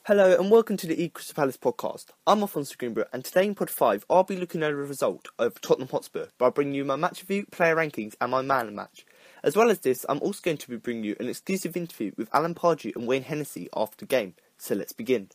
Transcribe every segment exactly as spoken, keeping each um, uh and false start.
Hello and welcome to the E Crystal Palace podcast. I'm Alfonso Greenbrook and today in pod five I'll be looking at a result of Tottenham Hotspur by bringing you my match review, player rankings and my man of the match. As well as this, I'm also going to be bringing you an exclusive interview with Alan Pardew and Wayne Hennessy after the game. So let's begin.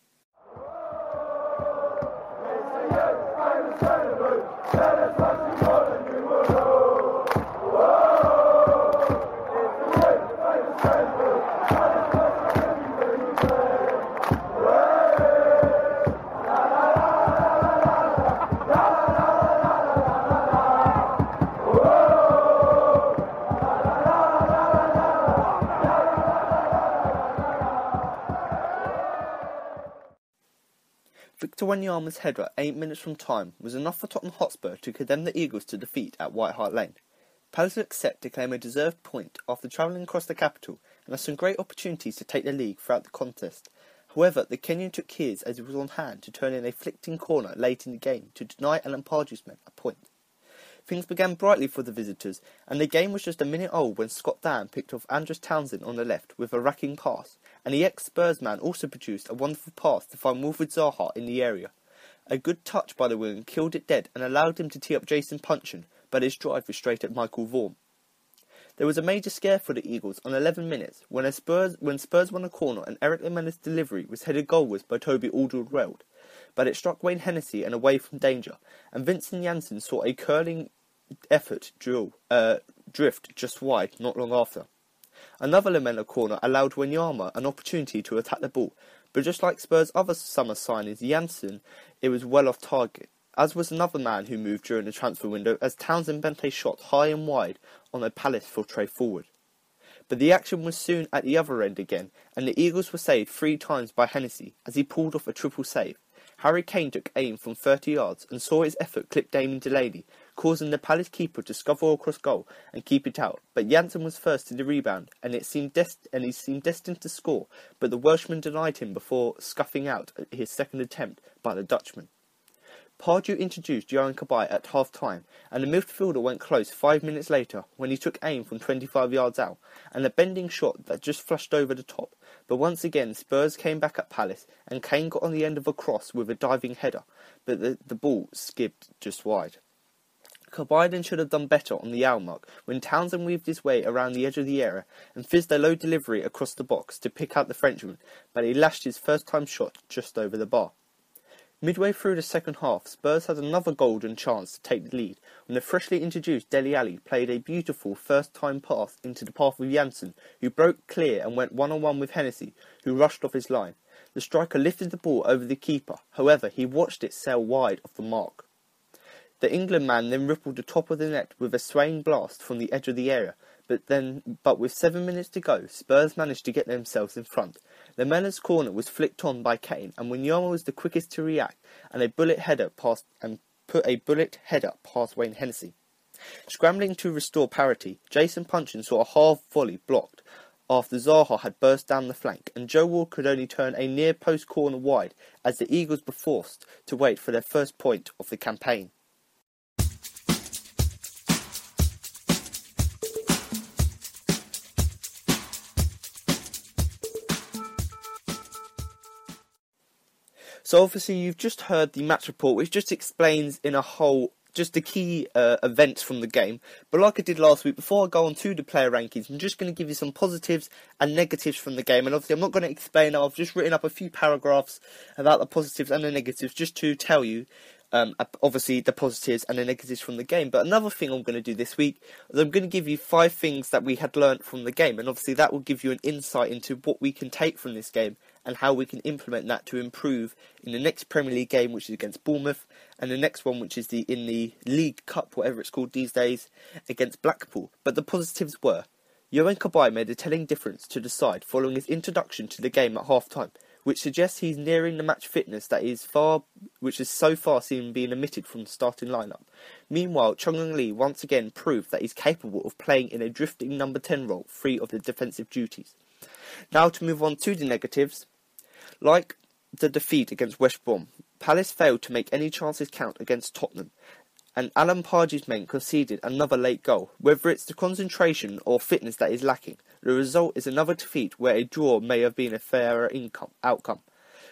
Victor Wanyama's header eight minutes from time was enough for Tottenham Hotspur to condemn the Eagles to defeat at White Hart Lane. Palace looked set to claim a deserved point after travelling across the capital and had some great opportunities to take the league throughout the contest. However, the Kenyan took his as he was on hand to turn in a flicked-in corner late in the game to deny Alan Pardew's men a point. Things began brightly for the visitors, and the game was just a minute old when Scott Dann picked off Andros Townsend on the left with a racking pass, and the ex-Spurs man also produced a wonderful pass to find Wilfried Zaha in the area. A good touch by the wing killed it dead and allowed him to tee up Jason Puncheon, but his drive was straight at Michael Vaughan. There was a major scare for the Eagles on eleven minutes when, a Spurs, when Spurs won a corner and Eric Lamella's delivery was headed goalwards by Toby Alderweireld, but it struck Wayne Hennessy and away from danger, and Vincent Janssen saw a curling effort drill, uh, drift just wide not long after. Another Lamella corner allowed Wanyama an opportunity to attack the ball, but just like Spurs' other summer signings, Janssen, it was well off target, as was another man who moved during the transfer window as Townsend bent a shot high and wide on a Palace filtre forward. But the action was soon at the other end again, and the Eagles were saved three times by Hennessy as he pulled off a triple save. Harry Kane took aim from thirty yards and saw his effort clip Damien Delaney, causing the Palace keeper to scuffle across goal and keep it out. But Janssen was first to the rebound, and it seemed dest- and he seemed destined to score, but the Welshman denied him before scuffing out his second attempt by the Dutchman. Pardew introduced Yohan Cabaye at half-time, and the midfielder went close five minutes later when he took aim from twenty-five yards out, and a bending shot that just flushed over the top. But once again, Spurs came back at Palace, and Kane got on the end of a cross with a diving header, but the, the ball skipped just wide. Cabaye then should have done better on the hour mark when Townsend weaved his way around the edge of the area and fizzed a low delivery across the box to pick out the Frenchman, but he lashed his first-time shot just over the bar. Midway through the second half, Spurs had another golden chance to take the lead when the freshly introduced Dele Alli played a beautiful first-time pass into the path of Janssen, who broke clear and went one-on-one with Hennessy, who rushed off his line. The striker lifted the ball over the keeper, however he watched it sail wide of the mark. The England man then rippled the top of the net with a swaying blast from the edge of the area, but then, but with seven minutes to go, Spurs managed to get themselves in front. Lamella's corner was flicked on by Kane, and Wanyama was the quickest to react, and a bullet header passed and put a bullet header past Wayne Hennessy. Scrambling to restore parity, Jason Puncheon saw a half volley blocked after Zaha had burst down the flank, and Joe Ward could only turn a near post corner wide as the Eagles were forced to wait for their first point of the campaign. So obviously you've just heard the match report, which just explains in a whole just the key uh, events from the game. But like I did last week, before I go on to the player rankings, I'm just going to give you some positives and negatives from the game. And obviously I'm not going to explain, I've just written up a few paragraphs about the positives and the negatives just to tell you Um, obviously the positives and the negatives from the game. But another thing I'm going to do this week is I'm going to give you five things that we had learnt from the game, and obviously that will give you an insight into what we can take from this game and how we can implement that to improve in the next Premier League game, which is against Bournemouth, and the next one, which is the in the League Cup, whatever it's called these days, against Blackpool. But the positives were Yohan Cabaye made a telling difference to the side following his introduction to the game at half-time, which suggests he's nearing the match fitness that is far, which is so far seen being omitted from the starting lineup. Meanwhile, Chung Young Lee once again proved that he's capable of playing in a drifting number ten role, free of the defensive duties. Now to move on to the negatives. Like the defeat against West Brom, Palace failed to make any chances count against Tottenham, and Alan Pardew's men conceded another late goal. Whether it's the concentration or fitness that is lacking, the result is another defeat where a draw may have been a fairer income, outcome.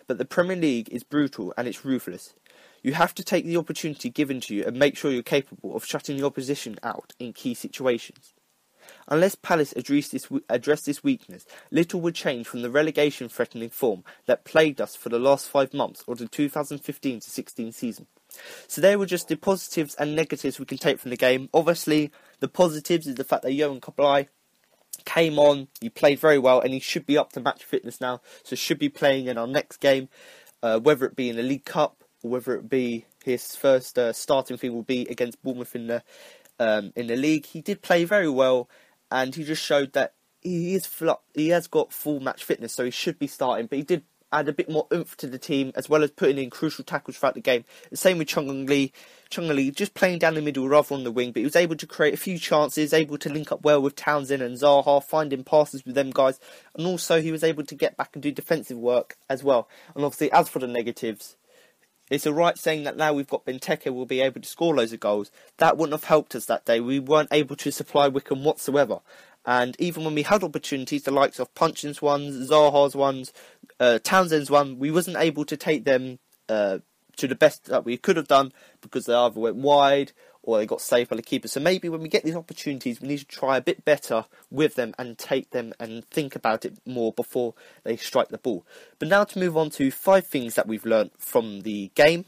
but the Premier League is brutal and it's ruthless. You have to take the opportunity given to you and make sure you're capable of shutting the opposition out in key situations. Unless Palace address this, address this weakness, little would change from the relegation-threatening form that plagued us for the last five months of the two thousand fifteen to sixteen season. So there were just the positives and negatives we can take from the game. Obviously, the positives is the fact that Yohan Cabaye came on, he played very well, and he should be up to match fitness now, so should be playing in our next game, uh, whether it be in the League Cup, or whether it be his first uh, starting thing will be against Bournemouth in the um, in the league. He did play very well, and he just showed that he is fl- he has got full match fitness, so he should be starting, but he did add a bit more oomph to the team, as well as putting in crucial tackles throughout the game. The same with Chung Lee. Chung Lee just playing down the middle rather on the wing, but he was able to create a few chances, able to link up well with Townsend and Zaha, finding passes with them guys, and also he was able to get back and do defensive work as well. And obviously, as for the negatives, it's alright saying that now we've got Benteke will be able to score loads of goals. That wouldn't have helped us that day. We weren't able to supply Wickham whatsoever. And even when we had opportunities, the likes of Punchin's ones, Zaha's ones, uh, Townsend's one, we wasn't able to take them uh, to the best that we could have done because they either went wide or they got saved by the keeper. So maybe when we get these opportunities, we need to try a bit better with them and take them and think about it more before they strike the ball. But now to move on to five things that we've learnt from the game.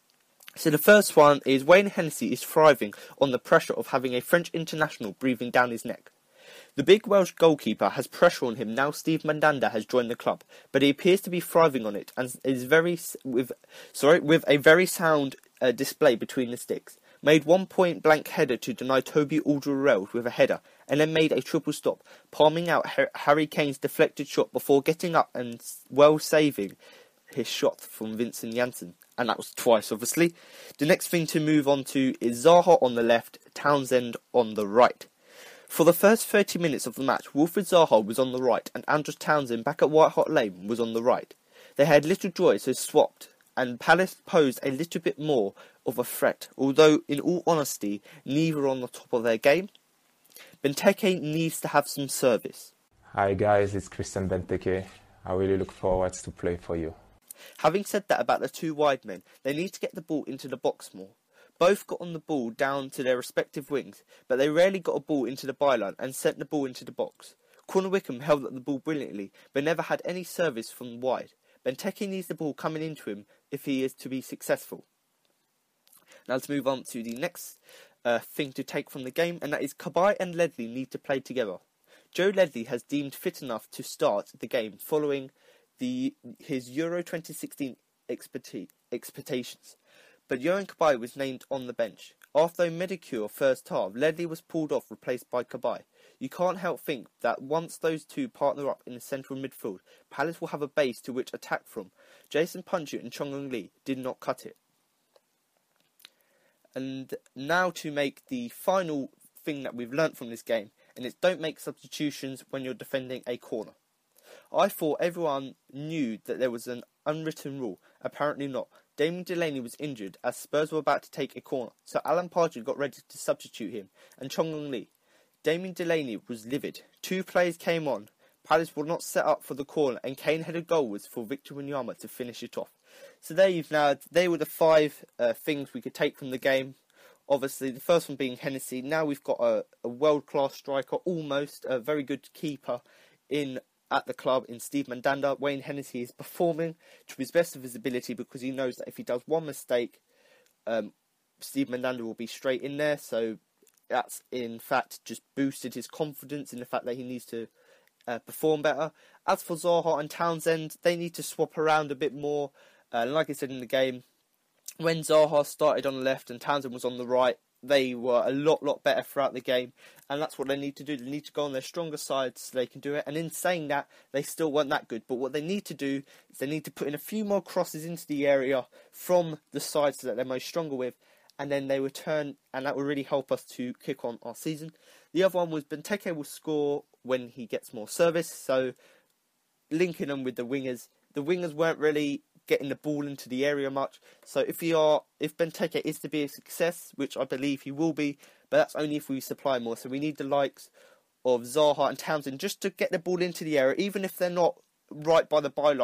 So the first one is Wayne Hennessy is thriving on the pressure of having a French international breathing down his neck. The big Welsh goalkeeper has pressure on him now Steve Mandanda has joined the club, but he appears to be thriving on it and is very with sorry with a very sound uh, display between the sticks. Made one point blank header to deny Toby Alderweireld with a header, and then made a triple stop, palming out Harry Kane's deflected shot before getting up and well saving his shot from Vincent Janssen, and that was twice obviously. The next thing to move on to is Zaha on the left, Townsend on the right. For the first thirty minutes of the match, Wilfried Zaha was on the right and Andros Townsend back at White Hart Lane was on the right. They had little joy, so swapped, and Palace posed a little bit more of a threat, although in all honesty, neither are on the top of their game. Benteke needs to have some service. Hi guys, it's Christian Benteke. I really look forward to play for you. Having said that about the two wide men, they need to get the ball into the box more. Both got on the ball down to their respective wings, but they rarely got a ball into the byline and sent the ball into the box. Corner Wickham held up the ball brilliantly, but never had any service from wide. Benteke needs the ball coming into him if he is to be successful. Now let's move on to the next uh, thing to take from the game, and that is Cabaye and Ledley need to play together. Joe Ledley has deemed fit enough to start the game following the his Euro twenty sixteen expectations. But Yohan Cabaye was named on the bench. After a Medicure first half, Ledley was pulled off, replaced by Cabaye. You can't help think that once those two partner up in the central midfield, Palace will have a base to which attack from. Jason Punchett and Chung Lee did not cut it. And now to make the final thing that we've learnt from this game, and it's don't make substitutions when you're defending a corner. I thought everyone knew that there was an unwritten rule. Apparently not. Damien Delaney was injured as Spurs were about to take a corner, so Alan Partridge got ready to substitute him, and Chung Lee. Damien Delaney was livid. Two players came on. Palace were not set up for the corner, and Kane headed goalwards for Victor Wanyama to finish it off. So there you've now. They were the five uh, things we could take from the game. Obviously, the first one being Hennessy. Now we've got a, a world-class striker, almost a very good keeper in. At the club in Steve Mandanda. Wayne Hennessy is performing to his best of his ability because he knows that if he does one mistake, um, Steve Mandanda will be straight in there. So that's in fact just boosted his confidence in the fact that he needs to uh, perform better. As for Zaha and Townsend, they need to swap around a bit more. Uh, like I said in the game, when Zaha started on the left and Townsend was on the right, they were a lot, lot better throughout the game, and that's what they need to do. They need to go on their stronger side so they can do it, and in saying that, they still weren't that good, but what they need to do is they need to put in a few more crosses into the area from the sides that they're most stronger with, and then they return, and that will really help us to kick on our season. The other one was Benteke will score when he gets more service, so linking them with the wingers. The wingers weren't really getting the ball into the area much. So if we are, if Benteke is to be a success, which I believe he will be, but that's only if we supply more. So we need the likes of Zaha and Townsend just to get the ball into the area, even if they're not right by the byline.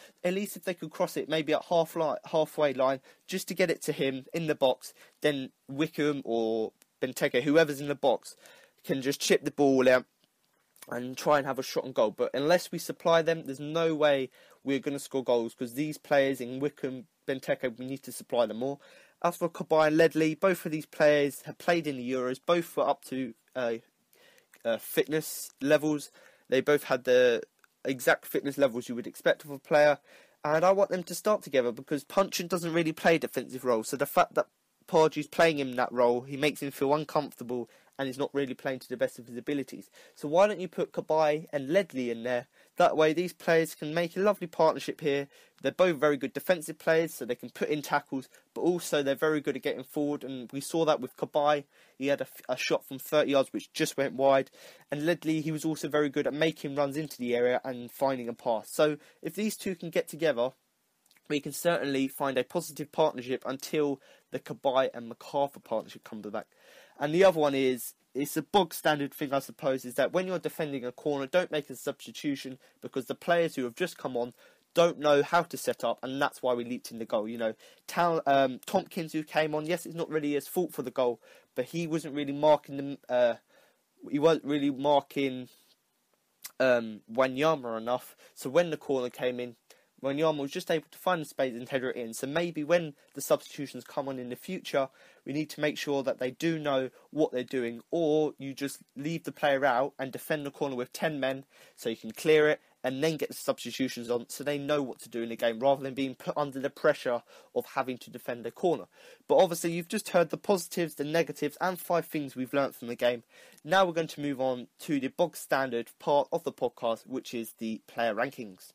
At least if they could cross it maybe at half line, halfway line, just to get it to him in the box, then Wickham or Benteke, whoever's in the box, can just chip the ball out and try and have a shot on goal. But unless we supply them, there's no way we're going to score goals, because these players in Wickham, Benteke, we need to supply them more. As for Cabaye and Ledley, both of these players have played in the Euros. Both were up to uh, uh, fitness levels. They both had the exact fitness levels you would expect of a player. And I want them to start together, because Puncheon doesn't really play a defensive role. So the fact that Pardew's playing him in that role, he makes him feel uncomfortable and he's not really playing to the best of his abilities. So why don't you put Cabaye and Ledley in there? That way these players can make a lovely partnership here. They're both very good defensive players, so they can put in tackles, but also they're very good at getting forward, and we saw that with Cabaye. He had a, a shot from thirty yards which just went wide, and Ledley, he was also very good at making runs into the area and finding a pass. So if these two can get together, we can certainly find a positive partnership until the Cabaye and MacArthur partnership comes back. And the other one is, it's a bog standard thing, I suppose, is that when you're defending a corner, don't make a substitution, because the players who have just come on don't know how to set up, and that's why we leaked in the goal. You know, Town, um, Tompkins, who came on, yes, it's not really his fault for the goal, but he wasn't really marking them. Uh, he wasn't really marking um, Wanyama enough. So when the corner came in, Wanyama was just able to find the space and header it in. So maybe when the substitutions come on in the future, we need to make sure that they do know what they're doing, or you just leave the player out and defend the corner with ten men so you can clear it and then get the substitutions on so they know what to do in the game, rather than being put under the pressure of having to defend the corner. But obviously you've just heard the positives, the negatives and five things we've learnt from the game. Now we're going to move on to the bog standard part of the podcast, which is the player rankings.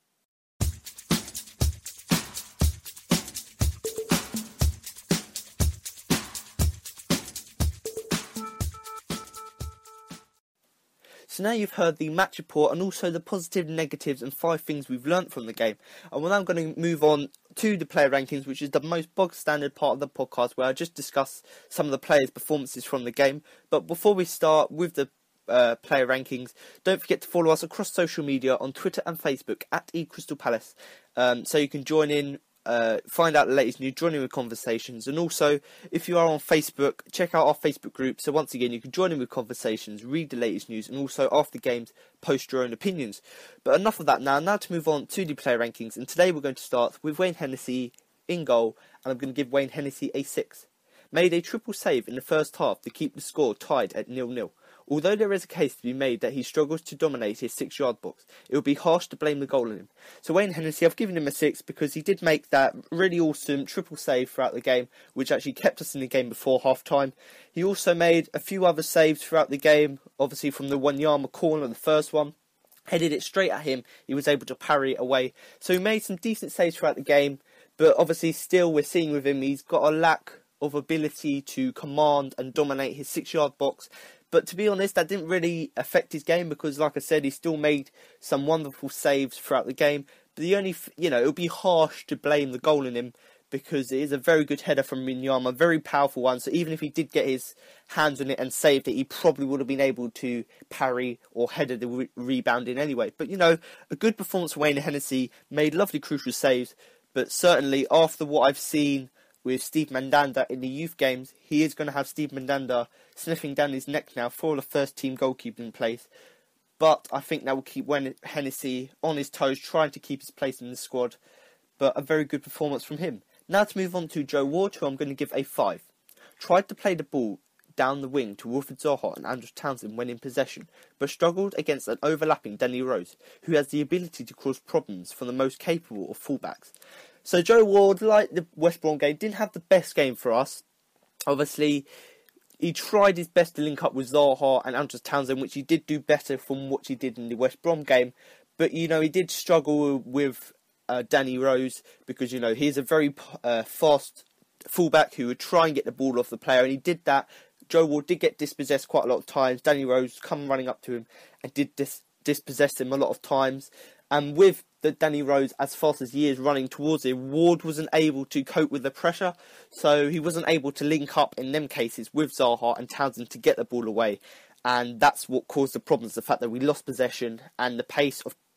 So now you've heard the match report and also the positive, negatives and five things we've learnt from the game. And we're now going to move on to the player rankings, which is the most bog standard part of the podcast, where I just discuss some of the players' performances from the game. But before we start with the uh, player rankings, don't forget to follow us across social media on Twitter and Facebook at eCrystalPalace, um, so you can join in, Uh, find out the latest news, join in with conversations, and also if you are on Facebook, check out our Facebook group. So once again, you can join in with conversations, read the latest news, and also after games post your own opinions. But enough of that now. Now to move on to the player rankings, and today we're going to start with Wayne Hennessy in goal, and I'm going to give Wayne Hennessy a six. Made a triple save in the first half to keep the score tied at nil nil. Although there is a case to be made that he struggles to dominate his six-yard box, it would be harsh to blame the goal on him. So Wayne Hennessy, I've given him a six because he did make that really awesome triple save throughout the game, which actually kept us in the game before half-time. He also made a few other saves throughout the game, obviously from the Wanyama corner, the first one. Headed it straight at him, he was able to parry it away. So he made some decent saves throughout the game, but obviously still we're seeing with him, he's got a lack of ability to command and dominate his six-yard box. But to be honest, that didn't really affect his game because, like I said, he still made some wonderful saves throughout the game. But the only, you know, it would be harsh to blame the goal in him because it is a very good header from Minyama, a very powerful one. So even if he did get his hands on it and saved it, he probably would have been able to parry or header the re- rebound in anyway. But, you know, a good performance from Wayne Hennessy, made lovely crucial saves. But certainly after what I've seen with Steve Mandanda in the youth games, he is going to have Steve Mandanda sniffing down his neck now for the first team goalkeeper in place. But I think that will keep Wayne Hennessy on his toes, trying to keep his place in the squad. But a very good performance from him. Now to move on to Joe Ward, who I'm going to give a five. Tried to play the ball down the wing to Wilfred Zaha and Andros Townsend when in possession, but struggled against an overlapping Danny Rose, who has the ability to cause problems for the most capable of fullbacks. So Joe Ward, like the West Brom game, didn't have the best game for us. Obviously, he tried his best to link up with Zaha and Andros Townsend, which he did do better from what he did in the West Brom game. But, you know, he did struggle with uh, Danny Rose because, you know, he's a very uh, fast fullback who would try and get the ball off the player, and he did that. Joe Ward did get dispossessed quite a lot of times. Danny Rose come running up to him and did dis- dispossess him a lot of times. And with the Danny Rose, as fast as he is running towards him, Ward wasn't able to cope with the pressure. So he wasn't able to link up in them cases with Zaha and Townsend to get the ball away. And that's what caused the problems, the fact that we lost possession and the pace of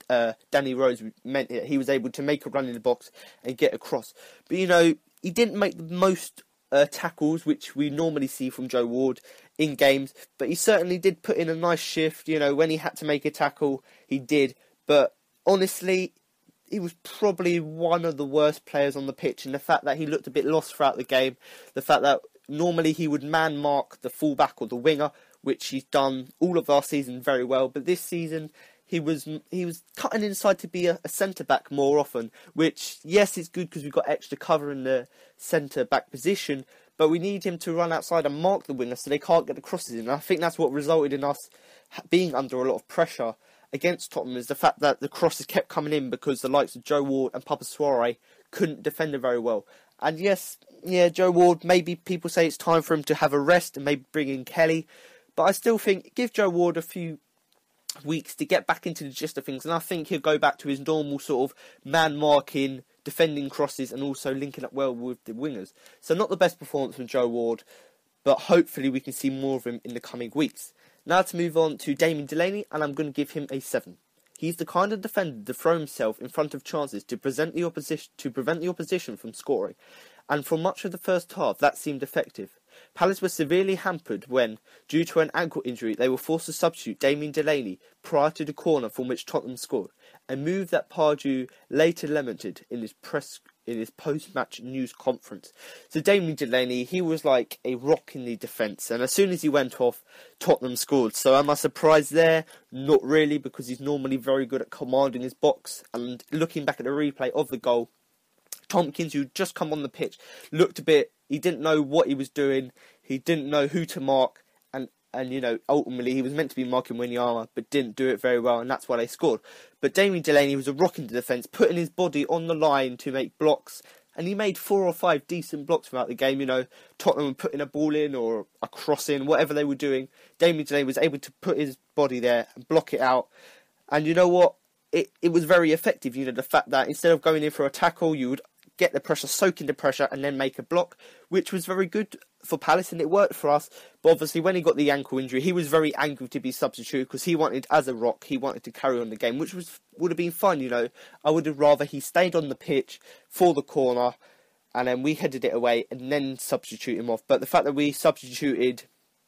uh, Danny Rose meant it. He was able to make a run in the box and get across. But, you know, he didn't make the most uh, tackles, which we normally see from Joe Ward in games. But he certainly did put in a nice shift. You know, when he had to make a tackle, he did. But honestly, he was probably one of the worst players on the pitch. And the fact that he looked a bit lost throughout the game, the fact that normally he would man mark the fullback or the winger, which he's done all of our season very well. But this season, he was he was cutting inside to be a, a centre-back more often, which, yes, is good because we've got extra cover in the centre-back position, but we need him to run outside and mark the winger so they can't get the crosses in. And I think that's what resulted in us being under a lot of pressure against Tottenham, is the fact that the crosses kept coming in because the likes of Joe Ward and Papa Soare couldn't defend it very well. And yes, yeah, Joe Ward, maybe people say it's time for him to have a rest and maybe bring in Kelly, but I still think give Joe Ward a few weeks to get back into the gist of things, and I think he'll go back to his normal sort of man marking, defending crosses, and also linking up well with the wingers. So not the best performance from Joe Ward, but hopefully we can see more of him in the coming weeks. Now to move on to Damien Delaney, and I'm going to give him a seven. He's the kind of defender to throw himself in front of chances to present the opposition to prevent the opposition from scoring, and for much of the first half that seemed effective. Palace were severely hampered when, due to an ankle injury, they were forced to substitute Damien Delaney prior to the corner from which Tottenham scored, a move that Pardew later lamented in his press in his post-match news conference. So Damien Delaney, he was like a rock in the defence, and as soon as he went off, Tottenham scored. So am I surprised there? Not really, because he's normally very good at commanding his box. And looking back at the replay of the goal, Tompkins, who'd just come on the pitch, looked a bit, he didn't know what he was doing, he didn't know who to mark, and, and you know, ultimately he was meant to be marking Wanyama, but didn't do it very well, and that's why they scored. But Damien Delaney was a rock in the defence, putting his body on the line to make blocks, and he made four or five decent blocks throughout the game. You know, Tottenham were putting a ball in or a cross in, whatever they were doing, Damien Delaney was able to put his body there and block it out, and you know what, it, it was very effective. You know, the fact that instead of going in for a tackle, you would get the pressure, soak in the pressure, and then make a block, which was very good for Palace, and it worked for us. But obviously, when he got the ankle injury, he was very angry to be substituted because he wanted, as a rock, he wanted to carry on the game, which was would have been fun. You know, I would have rather he stayed on the pitch for the corner, and then we headed it away, and then substitute him off. But the fact that we substituted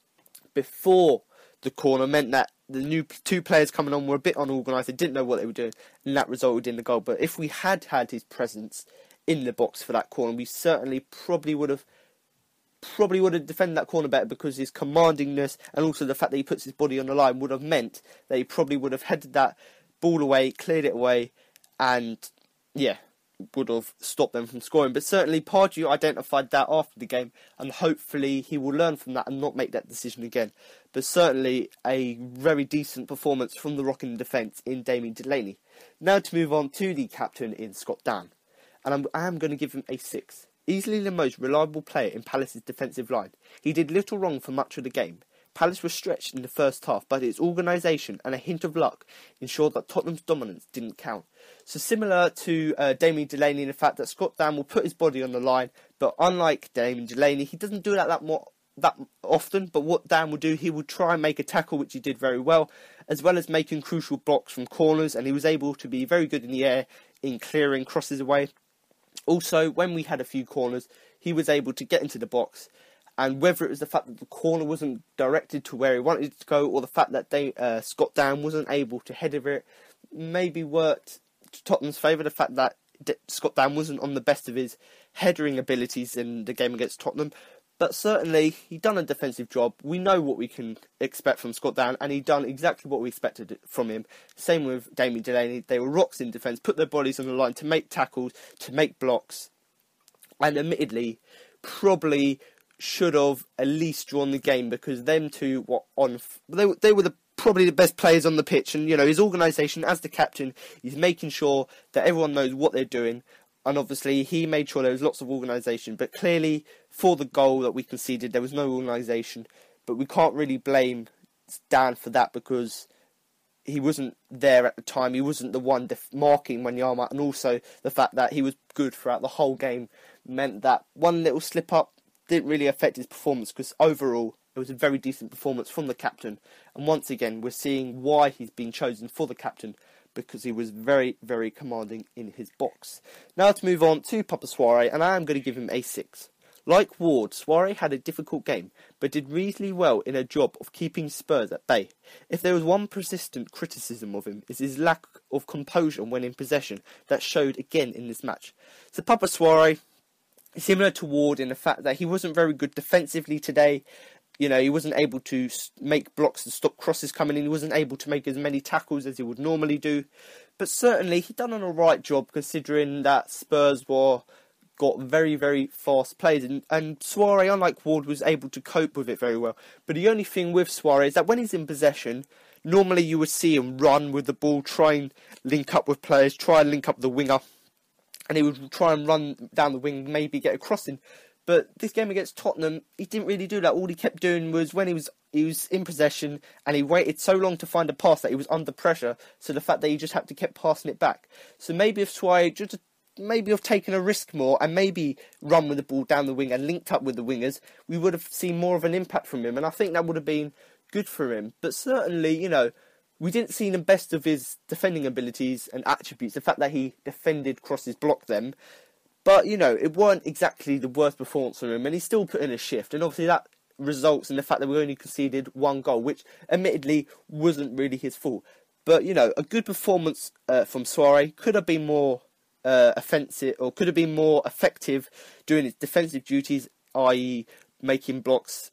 before the corner meant that the new two players coming on were a bit unorganised. They didn't know what they were doing, and that resulted in the goal. But if we had had his presence in the box for that corner, we certainly probably would have probably would have defended that corner better, because his commandingness and also the fact that he puts his body on the line would have meant that he probably would have headed that ball away, cleared it away, and yeah, would have stopped them from scoring. But certainly Pardew identified that after the game, and hopefully he will learn from that and not make that decision again. But certainly a very decent performance from the rock in defence in Damien Delaney. Now to move on to the captain in Scott Dann, and I'm, I am going to give him a six. Easily the most reliable player in Palace's defensive line, he did little wrong for much of the game. Palace was stretched in the first half, but its organisation and a hint of luck ensured that Tottenham's dominance didn't count. So similar to uh, Damien Delaney in the fact that Scott Dann will put his body on the line, but unlike Damien Delaney, he doesn't do that that, more, that often. But what Dann will do, he will try and make a tackle, which he did very well, as well as making crucial blocks from corners, and he was able to be very good in the air in clearing crosses away. Also, when we had a few corners, he was able to get into the box, and whether it was the fact that the corner wasn't directed to where he wanted it to go, or the fact that they, uh, Scott Dann wasn't able to head over it, maybe worked to Tottenham's favour. The fact that Scott Dann wasn't on the best of his headering abilities in the game against Tottenham. But certainly, he done a defensive job. We know what we can expect from Scott Dann, and he done exactly what we expected from him. Same with Damien Delaney. They were rocks in defence, put their bodies on the line to make tackles, to make blocks, and admittedly, probably should have at least drawn the game, because them two were on. They they were the probably the best players on the pitch, and you know his organisation as the captain, he's making sure that everyone knows what they're doing. And obviously, he made sure there was lots of organisation. But clearly, for the goal that we conceded, there was no organisation. But we can't really blame Dann for that, because he wasn't there at the time. He wasn't the one def- marking Wanyama. And also, the fact that he was good throughout the whole game meant that one little slip-up didn't really affect his performance, because overall, it was a very decent performance from the captain. And once again, we're seeing why he's been chosen for the captain because he was very, very commanding in his box. Now to move on to Papa Souaré, and I am going to give him a six. Like Ward, Souaré had a difficult game, but did reasonably well in a job of keeping Spurs at bay. If there was one persistent criticism of him, it's his lack of composure when in possession that showed again in this match. So Papa Souaré, similar to Ward in the fact that he wasn't very good defensively today. You know, he wasn't able to make blocks and stop crosses coming in. He wasn't able to make as many tackles as he would normally do. But certainly, he done an alright job considering that Spurs were got very, very fast players. And, and Souaré, unlike Ward, was able to cope with it very well. But the only thing with Souaré is that when he's in possession, normally you would see him run with the ball, try and link up with players, try and link up the winger. And he would try and run down the wing, maybe get a crossing. But this game against Tottenham, he didn't really do that. All he kept doing was when he was he was in possession and he waited so long to find a pass that he was under pressure. So the fact that he just had to keep passing it back. So maybe if Souaré just maybe have taken a risk more and maybe run with the ball down the wing and linked up with the wingers, we would have seen more of an impact from him. And I think that would have been good for him. But certainly, you know, we didn't see the best of his defending abilities and attributes. The fact that he defended crosses, blocked them. But, you know, it weren't exactly the worst performance from him, and he still put in a shift. And obviously that results in the fact that we only conceded one goal, which admittedly wasn't really his fault. But, you know, a good performance uh, from Souaré could have been more uh, offensive, or could have been more effective doing his defensive duties, that is making blocks,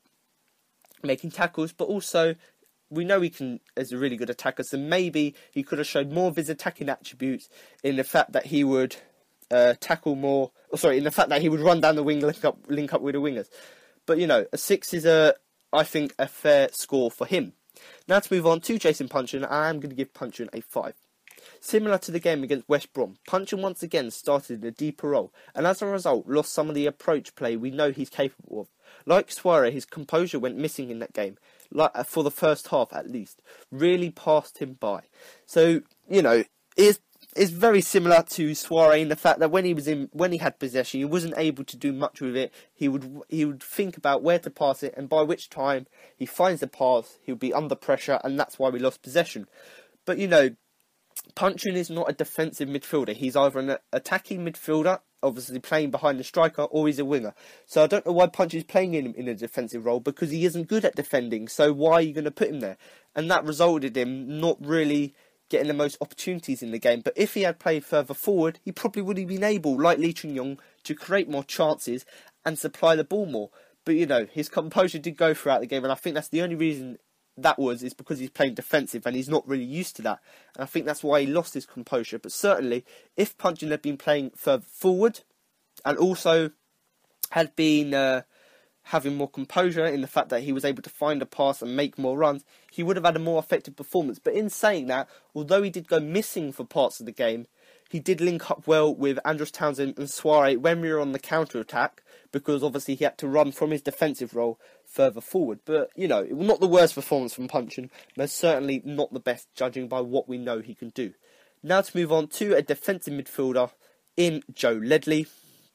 making tackles, but also we know he can is a really good attacker, so maybe he could have showed more of his attacking attributes in the fact that he would uh, tackle more, or sorry, in the fact that he would run down the wing, link up, link up with the wingers. But, you know, a six is, a, I think, a fair score for him. Now to move on to Jason Puncheon, I am going to give Puncheon a five. Similar to the game against West Brom, Puncheon once again started in a deeper role, and as a result lost some of the approach play we know he's capable of. Like Souaré, his composure went missing in that game, like for the first half at least, really passed him by. So, you know, it's It's very similar to Souaré in the fact that when he was in, when he had possession, he wasn't able to do much with it. He would he would think about where to pass it, and by which time he finds the pass, he'll be under pressure, and that's why we lost possession. But, you know, Puncheon is not a defensive midfielder. He's either an attacking midfielder, obviously playing behind the striker, or he's a winger. So I don't know why Puncheon is playing him in a defensive role, because he isn't good at defending. So why are you going to put him there? And that resulted in him not really getting the most opportunities in the game. But if he had played further forward, he probably would have been able, like Lee Chung-Yong, to create more chances and supply the ball more. But, you know, his composure did go throughout the game, and I think that's the only reason that was, is because he's playing defensive and he's not really used to that. And I think that's why he lost his composure. But certainly, if Puncheon had been playing further forward and also had been uh, having more composure in the fact that he was able to find a pass and make more runs, he would have had a more effective performance. But in saying that, although he did go missing for parts of the game, he did link up well with Andros Townsend and Souaré when we were on the counter-attack, because obviously he had to run from his defensive role further forward. But, you know, it was not the worst performance from Puncheon, but certainly not the best, judging by what we know he can do. Now to move on to a defensive midfielder in Joe Ledley.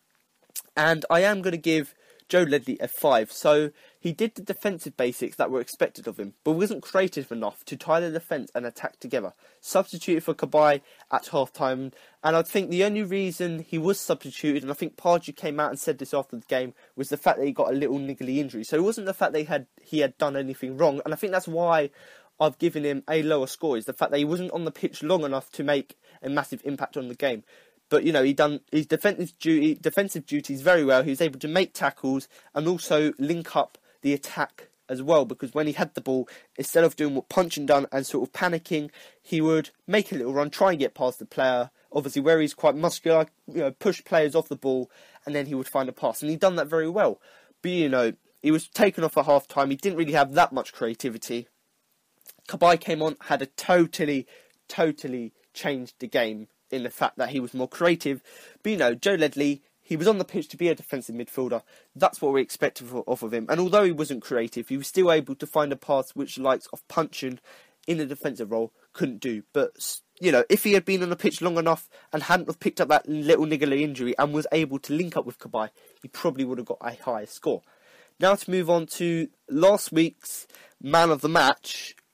And I am going to give Joe Ledley a five. So he did the defensive basics that were expected of him, but wasn't creative enough to tie the defence and attack together. Substituted for Cabaye at half time, and I think the only reason he was substituted, and I think Pardew came out and said this after the game, was the fact that he got a little niggly injury. So it wasn't the fact that he had he had done anything wrong, and I think that's why I've given him a lower score, is the fact that he wasn't on the pitch long enough to make a massive impact on the game. But, you know, he done his defensive duty, defensive duties very well. He was able to make tackles and also link up the attack as well. Because when he had the ball, instead of doing what Puncheon done and sort of panicking, he would make a little run, try and get past the player. Obviously, where he's quite muscular, you know, push players off the ball, and then he would find a pass. And he done that very well. But, you know, he was taken off at half time. He didn't really have that much creativity. Cabaye came on, had a totally, totally changed the game in the fact that he was more creative. But, you know, Joe Ledley, he was on the pitch to be a defensive midfielder. That's what we expected off of him. And although he wasn't creative, he was still able to find a pass which the likes of Puncheon in a defensive role couldn't do. But, you know, if he had been on the pitch long enough and hadn't have picked up that little niggly injury and was able to link up with Cabaye, he probably would have got a higher score. Now to move on to last week's man of the match,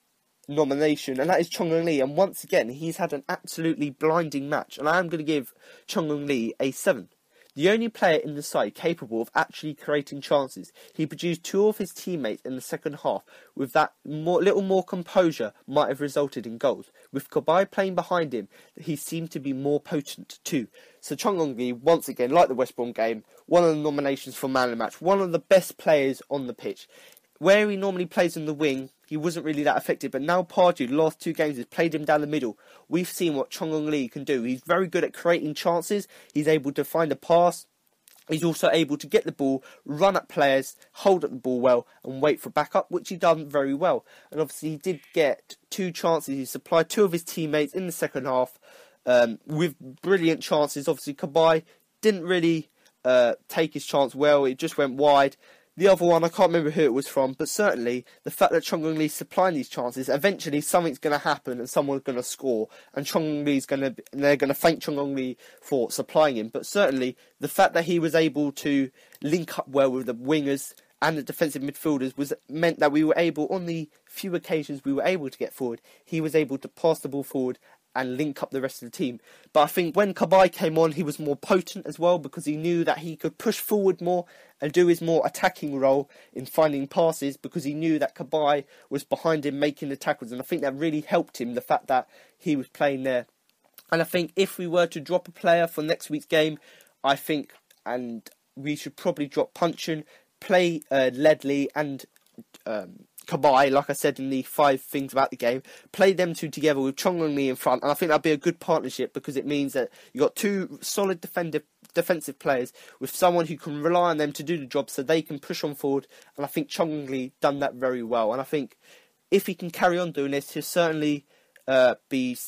nomination, and that is Chung Young Lee. And once again, he's had an absolutely blinding match, and I am going to give Chung Young Lee a seven. The only player in the side capable of actually creating chances. He produced two of his teammates in the second half. With that more, little more composure might have resulted in goals. With Cabaye playing behind him, he seemed to be more potent too. So Chung Young Lee, once again, like the West Brom game, one of the nominations for man of the match. One of the best players on the pitch. Where he normally plays in the wing, he wasn't really that effective. But now Pardew, the last two games, has played him down the middle. We've seen what Chung Young Lee can do. He's very good at creating chances. He's able to find a pass. He's also able to get the ball, run at players, hold up the ball well, and wait for backup, which he done very well. And obviously he did get two chances. He supplied two of his teammates in the second half um, with brilliant chances. Obviously Cabaye didn't really uh, take his chance well. It just went wide. The other one, I can't remember who it was from, but certainly the fact that Chung Young Lee's supplying these chances, eventually something's going to happen and someone's going to score, and Chung Young Lee's going to, they're going to thank Chung Young Lee for supplying him. But certainly the fact that he was able to link up well with the wingers and the defensive midfielders was meant that we were able, on the few occasions we were able to get forward, he was able to pass the ball forward and link up the rest of the team. But I think when Cabaye came on, he was more potent as well, because he knew that he could push forward more and do his more attacking role in finding passes, because he knew that Cabaye was behind him making the tackles. And I think that really helped him, the fact that he was playing there. And I think if we were to drop a player for next week's game, I think, and we should probably drop Puncheon, play uh, Ledley and um, Cabaye, like I said in the five things about the game, play them two together with Chung Young Lee in front, and I think that'd be a good partnership, because it means that you've got two solid defender, defensive players with someone who can rely on them to do the job so they can push on forward, and I think Chung Young Lee done that very well. And I think if he can carry on doing this, he'll certainly uh, be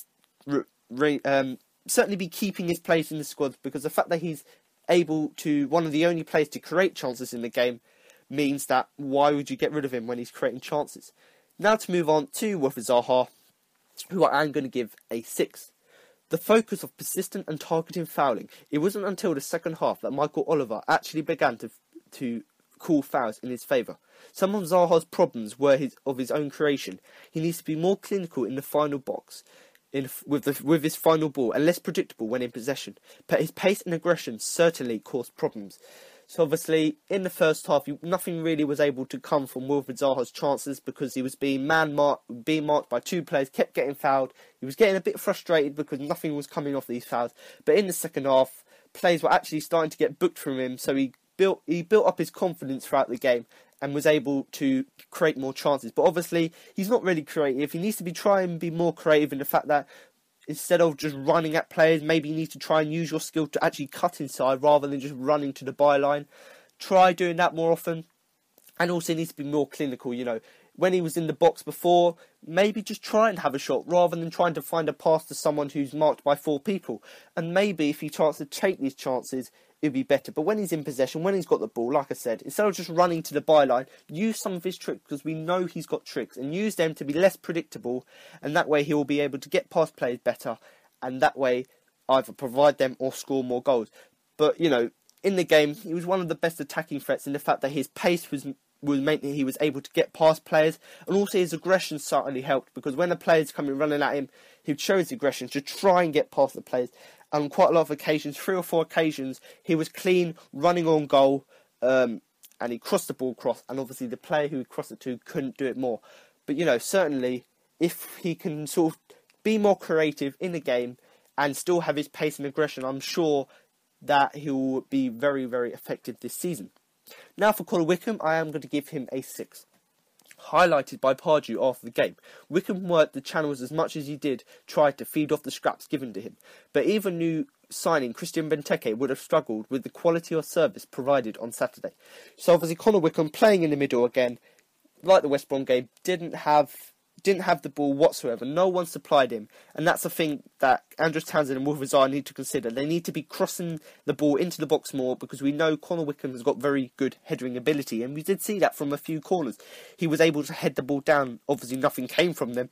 re, um, certainly be keeping his place in the squad, because the fact that he's able to, one of the only players to create chances in the game, means that why would you get rid of him when he's creating chances? Now to move on to Wilfried Zaha, who I am going to give a six. The focus of persistent and targeting fouling. It wasn't until the second half that Michael Oliver actually began to to call fouls in his favour. Some of Zaha's problems were his of his own creation. He needs to be more clinical in the final box, in with the with his final ball, and less predictable when in possession. But his pace and aggression certainly caused problems. So obviously, in the first half, nothing really was able to come from Wilfried Zaha's chances, because he was being man marked, being marked by two players, kept getting fouled. He was getting a bit frustrated because nothing was coming off these fouls. But in the second half, players were actually starting to get booked from him, so he built he built up his confidence throughout the game and was able to create more chances. But obviously, he's not really creative. He needs to be trying to be more creative in the fact that instead of just running at players, maybe you need to try and use your skill to actually cut inside rather than just running to the byline. Try doing that more often. And also he needs to be more clinical, you know. When he was in the box before, maybe just try and have a shot rather than trying to find a pass to someone who's marked by four people. And maybe if he tries to take these chances, it'd be better. But when he's in possession, when he's got the ball, like I said, instead of just running to the byline, use some of his tricks, because we know he's got tricks, and use them to be less predictable, and that way he will be able to get past players better, and that way either provide them or score more goals. But, you know, in the game, he was one of the best attacking threats in the fact that his pace was was meant that he was able to get past players, and also his aggression certainly helped, because when the players coming running at him, he'd show his aggression to try and get past the players. And on quite a lot of occasions, three or four occasions, he was clean, running on goal, um, and he crossed the ball across, and obviously the player who he crossed it to couldn't do it more. But, you know, certainly, if he can sort of be more creative in the game and still have his pace and aggression, I'm sure that he will be very, very effective this season. Now for Connor Wickham, I am going to give him a six. Highlighted by Pardew after the game, Wickham worked the channels as much as he did try to feed off the scraps given to him, but even new signing Christian Benteke would have struggled with the quality of service provided on Saturday. So obviously Connor Wickham playing in the middle again, like the West Brom game, didn't have didn't have the ball whatsoever. No one supplied him, and that's the thing that Andros Townsend and Wilfried Zaha need to consider. They need to be crossing the ball into the box more, because we know Connor Wickham has got very good heading ability, and we did see that from a few corners. He was able to head the ball down. Obviously nothing came from them,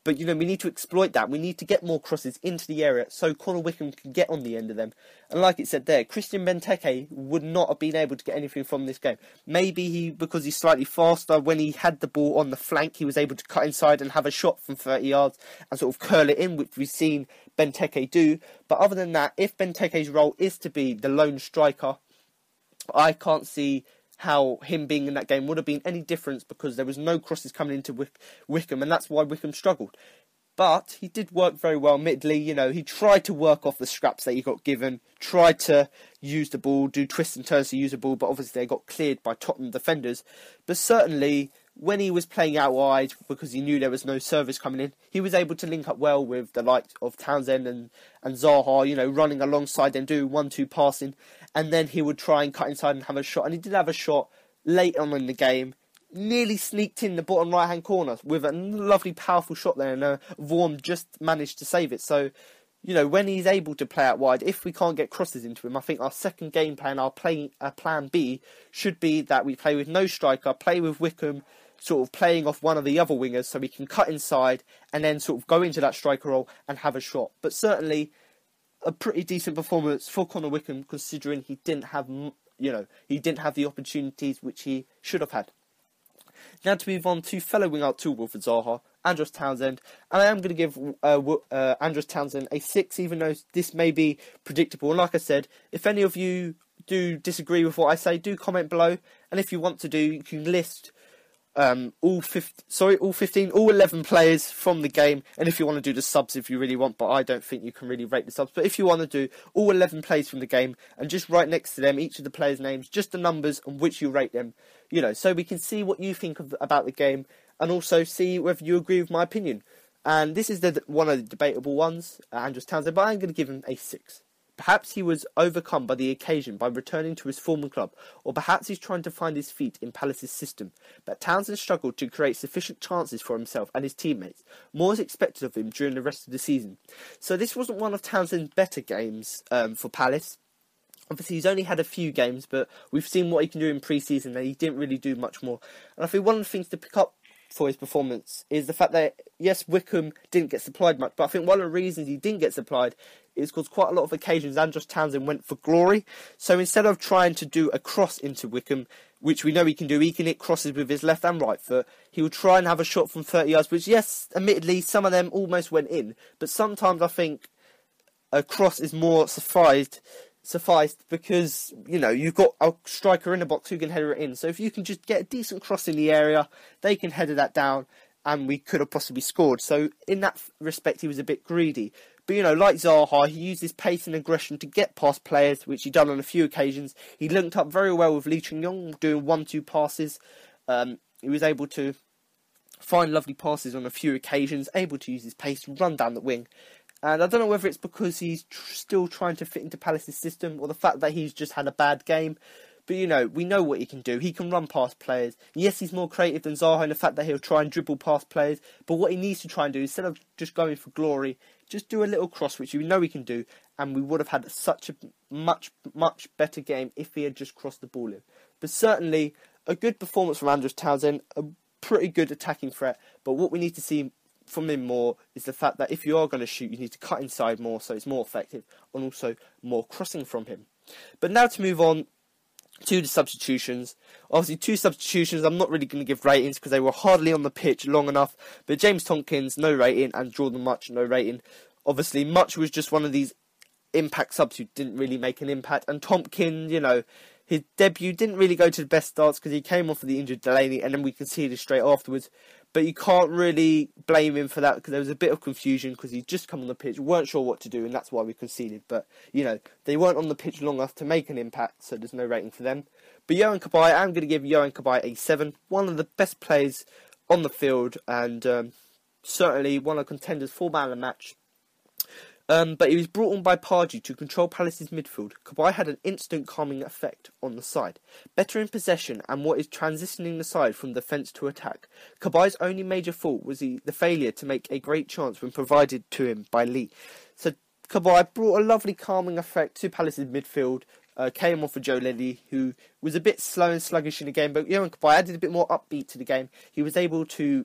But, you know, we need to exploit that. We need to get more crosses into the area so Connor Wickham can get on the end of them. And like it said there, Christian Benteke would not have been able to get anything from this game. Maybe he, because he's slightly faster, when he had the ball on the flank, he was able to cut inside and have a shot from thirty yards and sort of curl it in, which we've seen Benteke do. But other than that, if Benteke's role is to be the lone striker, I can't see how him being in that game would have been any difference, because there was no crosses coming into Wick- Wickham, and that's why Wickham struggled. But he did work very well, admittedly. You know, he tried to work off the scraps that he got given, tried to use the ball, do twists and turns to use the ball, but obviously they got cleared by Tottenham defenders. But certainly, when he was playing out wide, because he knew there was no service coming in, he was able to link up well with the likes of Townsend and, and Zaha, you know, running alongside them, do one two passing, and then he would try and cut inside and have a shot. And he did have a shot late on in the game, nearly sneaked in the bottom right-hand corner with a lovely, powerful shot there, and uh, Vaughan just managed to save it. So, you know, when he's able to play out wide, if we can't get crosses into him, I think our second game plan, our play, our plan B, should be that we play with no striker, play with Wickham, sort of playing off one of the other wingers so we can cut inside and then sort of go into that striker role and have a shot. But certainly a pretty decent performance for Connor Wickham, considering he didn't have, you know, he didn't have the opportunities which he should have had. Now to move on to fellow winger to Wilfred Zaha, Andros Townsend, and I am going to give uh, uh, Andros Townsend a six, even though this may be predictable. And like I said, if any of you do disagree with what I say, do comment below, and if you want to do, you can list Um, all fifteen, sorry, all fifteen, all eleven players from the game, and if you want to do the subs if you really want, but I don't think you can really rate the subs, but if you want to do all eleven players from the game, and just write next to them each of the players' names, just the numbers and which you rate them, you know, so we can see what you think of, about the game, and also see whether you agree with my opinion. And this is the one of the debatable ones, uh, Andros Townsend, but I'm going to give him a six. Perhaps he was overcome by the occasion by returning to his former club, or perhaps he's trying to find his feet in Palace's system. But Townsend struggled to create sufficient chances for himself and his teammates. More is expected of him during the rest of the season. So this wasn't one of Townsend's better games um, for Palace. Obviously, he's only had a few games, but we've seen what he can do in pre-season, and he didn't really do much more. And I think one of the things to pick up for his performance is the fact that, yes, Wickham didn't get supplied much, but I think one of the reasons he didn't get supplied is because quite a lot of occasions Andros Townsend went for glory. So instead of trying to do a cross into Wickham, which we know he can do, he can hit crosses with his left and right foot, he would try and have a shot from thirty yards, which, yes, admittedly, some of them almost went in, but sometimes I think a cross is more sufficed sufficed because, you know, you've got a striker in the box who can header it in. So if you can just get a decent cross in the area, they can header that down, and we could have possibly scored. So in that respect, he was a bit greedy. But, you know, like Zaha, he used his pace and aggression to get past players, which he done on a few occasions. He linked up very well with Lee Chung-yong, doing one two passes. Um, he was able to find lovely passes on a few occasions, able to use his pace to run down the wing. And I don't know whether it's because he's tr- still trying to fit into Palace's system, or the fact that he's just had a bad game. But, you know, we know what he can do. He can run past players. Yes, he's more creative than Zaha in the fact that he'll try and dribble past players. But what he needs to try and do, instead of just going for glory, just do a little cross, which we know he can do. And we would have had such a much, much better game if he had just crossed the ball in. But certainly, a good performance from Andros Townsend, a pretty good attacking threat. But what we need to see from him more is the fact that if you are going to shoot, you need to cut inside more so it's more effective, and also more crossing from him. But now to move on to the substitutions. Obviously, two substitutions I'm not really going to give ratings because they were hardly on the pitch long enough. But James Tompkins, no rating, and Jordan Much, no rating. Obviously, Much was just one of these impact subs who didn't really make an impact. And Tompkins, you know, his debut didn't really go to the best starts because he came off of the injured Delaney, and then we conceded straight afterwards. But you can't really blame him for that because there was a bit of confusion because he'd just come on the pitch, weren't sure what to do, and that's why we conceded. But, you know, they weren't on the pitch long enough to make an impact, so there's no rating for them. But Yohan Cabaye, I'm going to give Yohan Cabaye a seven. One of the best players on the field, and um, certainly one of the contenders for man of the match. Um, but he was brought on by Pardew to control Palace's midfield. Cabaye had an instant calming effect on the side. Better in possession and what is transitioning the side from defence to attack. Cabaye's only major fault was the, the failure to make a great chance when provided to him by Lee. So Cabaye brought a lovely calming effect to Palace's midfield. Uh, came off for Joe Leddy, who was a bit slow and sluggish in the game, but Yohan Cabaye added a bit more upbeat to the game. He was able to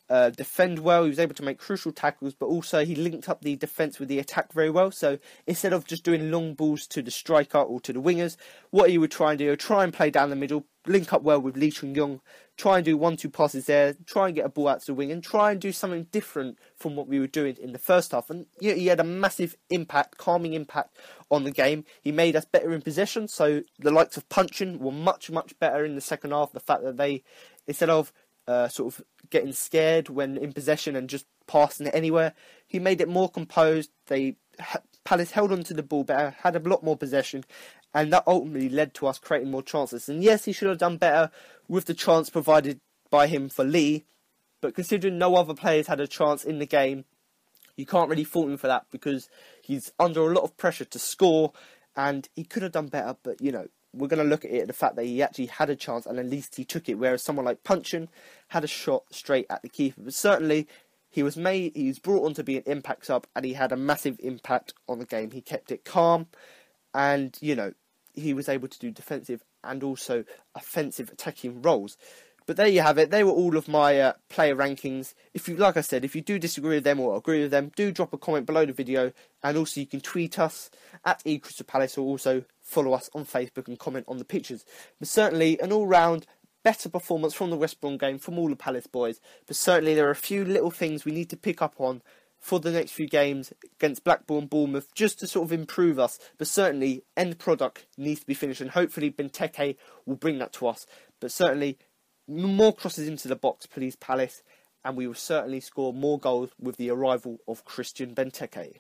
uh, defend well. He was able to make crucial tackles, but also he linked up the defence with the attack very well. So instead of just doing long balls to the striker or to the wingers, what he would try and do, try and play down the middle, link up well with Lee Chung-yong, try and do one two passes there, try and get a ball out to the wing, and try and do something different from what we were doing in the first half. And yeah, he had a massive impact, calming impact on the game. He made us better in possession, so the likes of Punchin were much, much better in the second half. The fact that they, instead of uh, sort of getting scared when in possession and just passing it anywhere, he made it more composed. They Palace held on to the ball better, had a lot more possession, and that ultimately led to us creating more chances. And yes, he should have done better with the chance provided by him for Lee, but considering no other players had a chance in the game, you can't really fault him for that, because he's under a lot of pressure to score, and he could have done better. But, you know, we're going to look at it, the fact that he actually had a chance, and at least he took it, whereas someone like Punchin had a shot straight at the keeper. But certainly, he was made, he was brought on to be an impact sub, and he had a massive impact on the game. He kept it calm, and, you know, he was able to do defensive and also offensive attacking roles. But there you have it. They were all of my uh, player rankings. If you, like I said, if you do disagree with them or agree with them, do drop a comment below the video. And also you can tweet us at eCrystalPalace, or also follow us on Facebook and comment on the pictures. But certainly an all-round better performance from the West Brom game from all the Palace boys. But certainly there are a few little things we need to pick up on for the next few games against Blackpool and Bournemouth, just to sort of improve us. But certainly, end product needs to be finished, and hopefully Benteke will bring that to us. But certainly, more crosses into the box, please, Palace, and we will certainly score more goals with the arrival of Christian Benteke.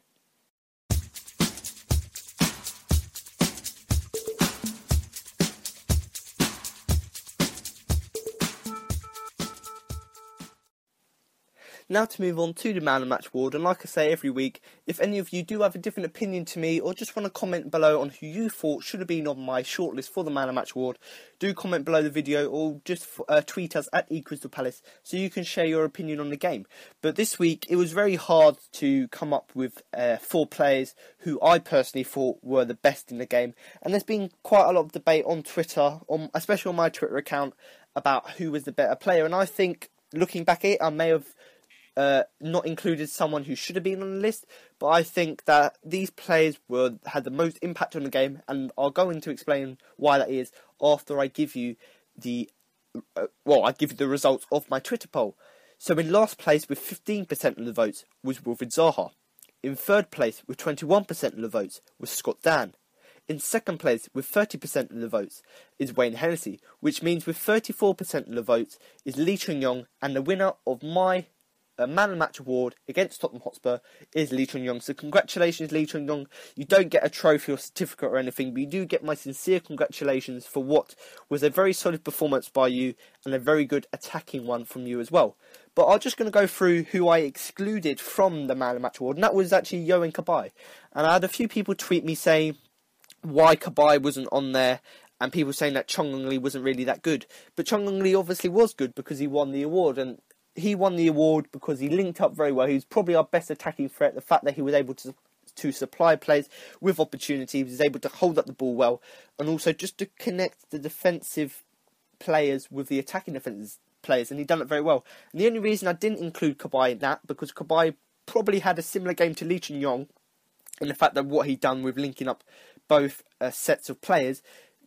Now to move on to the Man of Match award, and like I say every week, if any of you do have a different opinion to me, or just want to comment below on who you thought should have been on my shortlist for the Man of Match award, do comment below the video, or just uh, tweet us at eCrystalPalace so you can share your opinion on the game. But this week, it was very hard to come up with uh, four players who I personally thought were the best in the game, and there's been quite a lot of debate on Twitter, on, especially on my Twitter account, about who was the better player. And I think, looking back at it, I may have Uh, not included someone who should have been on the list, but I think that these players were had the most impact on the game, and I'll go into explain why that is after I give you the uh, well, I give you the results of my Twitter poll. So in last place with fifteen percent of the votes was Wilfried Zaha. In third place with twenty-one percent of the votes was Scott Dann. In second place with thirty percent of the votes is Wayne Hennessy, which means with thirty-four percent of the votes is Lee Chung-yong, and the winner of my a Man of the Match award against Tottenham Hotspur is Lee Chung-yong. So congratulations, Lee Chung-yong. You don't get a trophy or certificate or anything, but you do get my sincere congratulations for what was a very solid performance by you, and a very good attacking one from you as well. But I'm just going to go through who I excluded from the Man of the Match award, and that was actually Yohan Cabaye. And I had a few people tweet me saying why Cabaye wasn't on there, and people saying that Chung Lee wasn't really that good. But Chung Lee obviously was good because he won the award, and he won the award because he linked up very well. He was probably our best attacking threat. The fact that he was able to to supply players with opportunity, he was able to hold up the ball well, and also just to connect the defensive players with the attacking defensive players, and he done it very well. And the only reason I didn't include Cabaye in that, because Cabaye probably had a similar game to Lee Chung-yong, in the fact that what he'd done with linking up both uh, sets of players,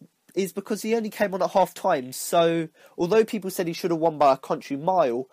is because he only came on at half time. So although people said he should have won by a country mile,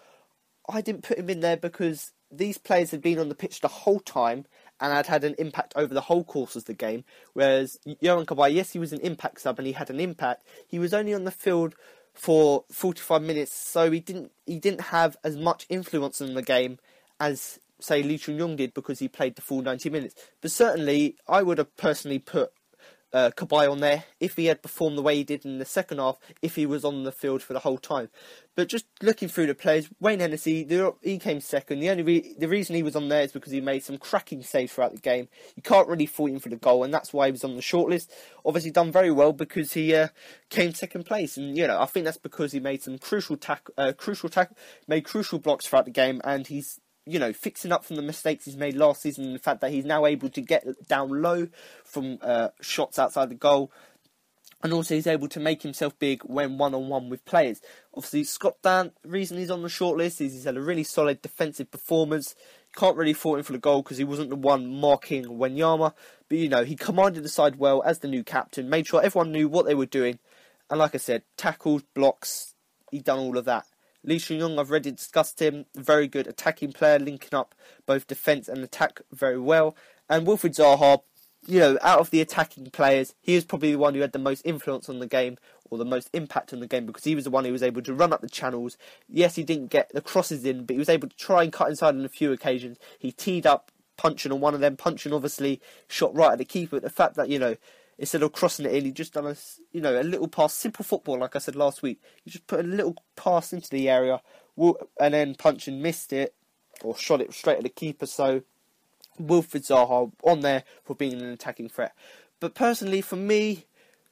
I didn't put him in there because these players had been on the pitch the whole time and had had an impact over the whole course of the game. Whereas Yohan Cabaye, yes, he was an impact sub and he had an impact. He was only on the field for forty-five minutes, so he didn't he didn't have as much influence on the game as, say, Lee Chung-yong did, because he played the full ninety minutes. But certainly, I would have personally put Uh, Cabaye on there if he had performed the way he did in the second half, if he was on the field for the whole time. But just looking through the players, Wayne Hennessy, he came second. The only re- the reason he was on there is because he made some cracking saves throughout the game. You can't really fault him for the goal, and that's why he was on the shortlist. Obviously done very well because he uh, came second place, and you know I think that's because he made some crucial tack, uh, crucial tack, made crucial blocks throughout the game, and he's you know, fixing up from the mistakes he's made last season, and the fact that he's now able to get down low from uh, shots outside the goal. And also he's able to make himself big when one-on-one with players. Obviously, Scott Dann, the reason he's on the shortlist is he's had a really solid defensive performance. Can't really fault him for the goal because he wasn't the one marking Wanyama. But, you know, he commanded the side well as the new captain, made sure everyone knew what they were doing. And like I said, tackles, blocks, he done all of that. Lee Chun-Yong, I've already discussed him. Very good attacking player, linking up both defence and attack very well. And Wilfried Zaha, you know, out of the attacking players, he was probably the one who had the most influence on the game, or the most impact on the game, because he was the one who was able to run up the channels. Yes, he didn't get the crosses in, but he was able to try and cut inside on a few occasions. He teed up, punching on one of them, punching obviously, shot right at the keeper. But the fact that, you know, instead of crossing it in, he just done a, you know, a little pass, simple football, like I said last week. He just put a little pass into the area, and then punched and missed it, or shot it straight at the keeper. So Wilfried Zaha on there for being an attacking threat. But personally, for me,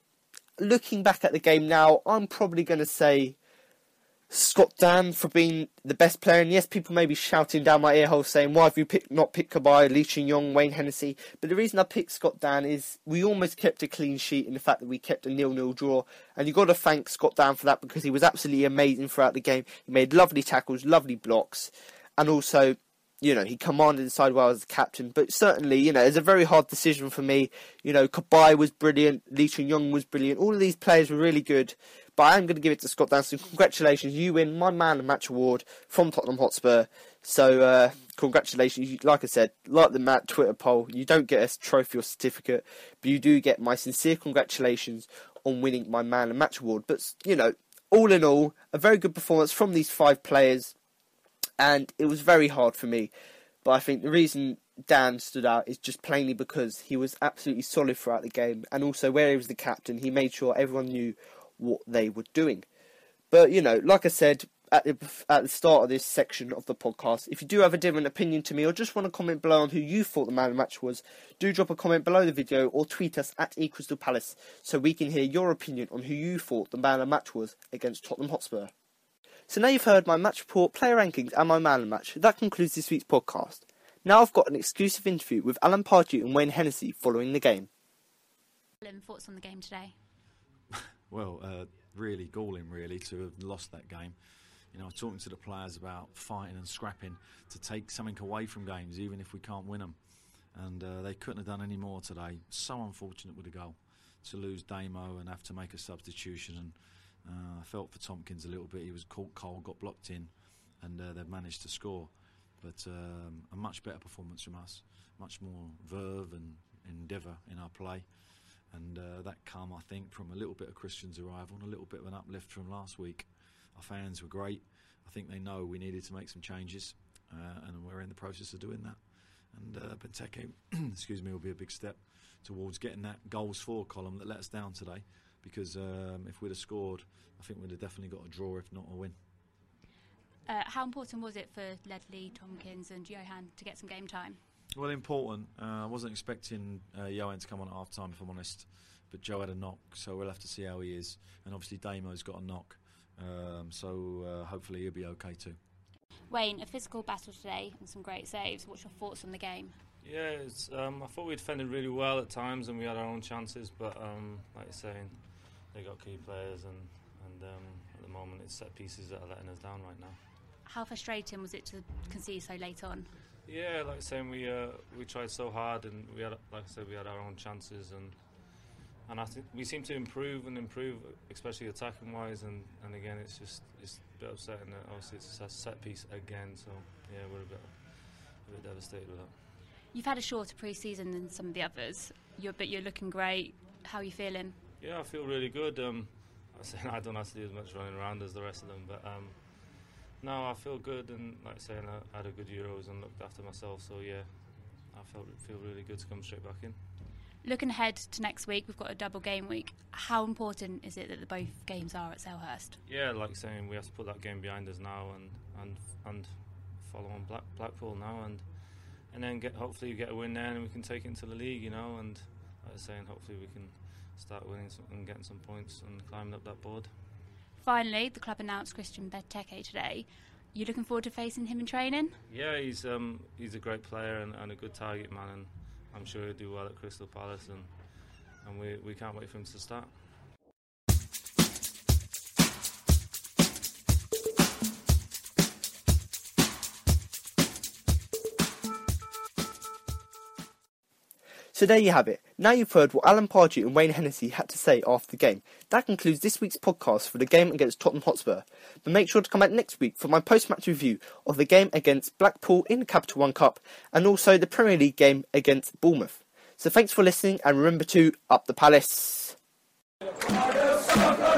looking back at the game now, I'm probably going to say Scott Dann for being the best player. And yes, people may be shouting down my ear hole saying, why have you picked, not picked Cabaye, Lee Chun-Yong, Wayne Hennessy? But the reason I picked Scott Dann is we almost kept a clean sheet in the fact that we kept a nil-nil draw. And you've got to thank Scott Dann for that, because he was absolutely amazing throughout the game. He made lovely tackles, lovely blocks, and also, you know, he commanded the side well as a captain. But certainly, you know, it's a very hard decision for me. You know, Cabaye was brilliant, Lee Chun-Yong was brilliant. All of these players were really good. But I am going to give it to Scott Dann. So congratulations, you win my Man of the Match award from Tottenham Hotspur. So uh, congratulations. Like I said, like the Matt Twitter poll, you don't get a trophy or certificate, but you do get my sincere congratulations on winning my Man of the Match award. But, you know, all in all, a very good performance from these five players. And it was very hard for me. But I think the reason Dan stood out is just plainly because he was absolutely solid throughout the game. And also, where he was the captain, he made sure everyone knew what they were doing. But, you know, like I said at the, at the start of this section of the podcast, if you do have a different opinion to me, or just want to comment below on who you thought the man of the match was, do drop a comment below the video or tweet us at eCrystalPalace so we can hear your opinion on who you thought the man of the match was against Tottenham Hotspur. So now you've heard my match report, player rankings and my man of the match. That concludes this week's podcast. Now I've got an exclusive interview with Alan Pardew and Wayne Hennessy following the game. Alan, thoughts on the game today? Well, uh, really galling, really, to have lost that game. You know, talking to the players about fighting and scrapping to take something away from games, even if we can't win them. And uh, they couldn't have done any more today. So unfortunate with the goal to lose Damo and have to make a substitution. And uh, I felt for Tompkins a little bit. He was caught cold, got blocked in, and uh, they've managed to score. But um, a much better performance from us, much more verve and endeavour in our play. And uh, that come, I think, from a little bit of Christian's arrival and a little bit of an uplift from last week. Our fans were great. I think they know we needed to make some changes, uh, and we're in the process of doing that. And uh, Benteke, excuse me, will be a big step towards getting that goals for column that let us down today. Because um, if we'd have scored, I think we'd have definitely got a draw, if not a win. Uh, how important was it for Ledley, Tompkins and Johan to get some game time? Well, important. Uh, I wasn't expecting uh, Johan to come on at half time, if I'm honest. But Joe had a knock, so we'll have to see how he is. And obviously Damo's got a knock, um, so uh, hopefully he'll be okay too. Wayne, a physical battle today and some great saves. What's your thoughts on the game? Yeah, it's, um, I thought we defended really well at times and we had our own chances, but um, like you're saying, they got key players and, and um, at the moment it's set pieces that are letting us down right now. How frustrating was it to concede so late on? Yeah, like I saying, we uh, we tried so hard and we had, like I said, we had our own chances and and I think we seem to improve and improve, especially attacking wise. And, and again, it's just it's a bit upsetting that obviously it's a set piece again. So yeah, we're a bit a bit devastated with that. You've had a shorter pre-season than some of the others, you're, but you're looking great. How are you feeling? Yeah, I feel really good. Um, I, I don't have to do as much running around as the rest of them, but. Um, No, I feel good, and like I say, I had a good Euros and looked after myself. So yeah, I felt feel really good to come straight back in. Looking ahead to next week, we've got a double game week. How important is it that the both games are at Selhurst? Yeah, like saying, we have to put that game behind us now and and and follow on Black, Blackpool now, and and then get hopefully get a win there, and we can take it into the league, you know. And like I was saying, hopefully we can start winning some, and getting some points and climbing up that board. Finally, the club announced Christian Benteke today. You looking forward to facing him in training? Yeah, he's um, he's a great player and, and a good target man, and I'm sure he'll do well at Crystal Palace, and, and we, we can't wait for him to start. So there you have it. Now you've heard what Alan Pardew and Wayne Hennessy had to say after the game. That concludes this week's podcast for the game against Tottenham Hotspur. But make sure to come back next week for my post-match review of the game against Blackpool in the Capital One Cup and also the Premier League game against Bournemouth. So thanks for listening and remember to up the Palace.